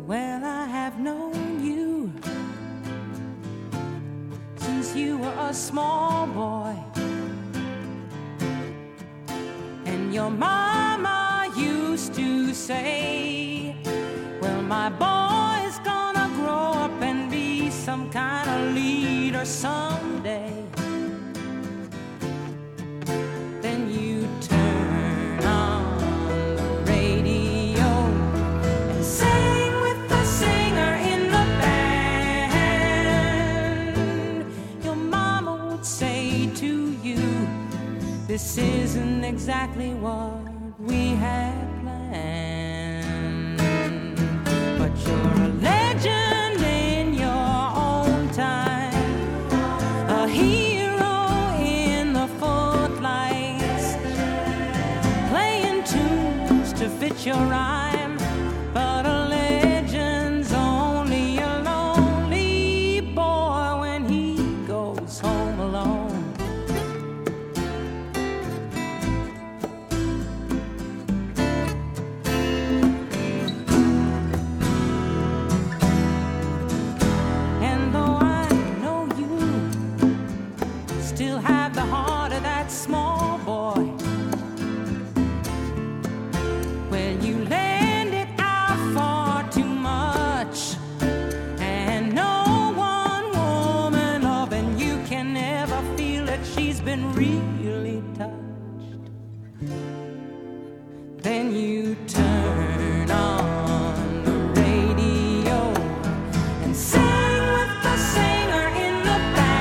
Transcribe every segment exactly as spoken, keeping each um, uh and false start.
Well, I have known you since you were a small boy, and your mama used to say, well, my boy's gonna grow up and be some kind of leader someday. Then you turn on the radio and sing with the singer in the band. Your mama would say to you, this isn't exactly what we had planned, but you're a legend in your own time, a hero in the footlights, playing tunes to fit your rhyme, but a legend's only a lonely boy when he goes home alone. And though I know you still have the heart of that small boy, well, you lend it out far too much, and no one woman loving you can ever feel that she's been really touched. Then you turn on the radio and sing with the singer in the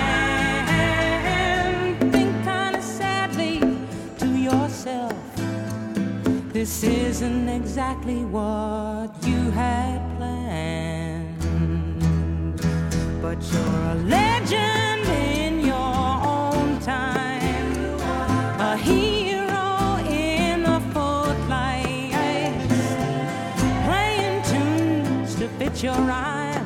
band. Think kind of sadly to yourself, this isn't exactly what you had planned, but you're a legend in your own time, a hero in the footlights, playing tunes to fit your rhyme,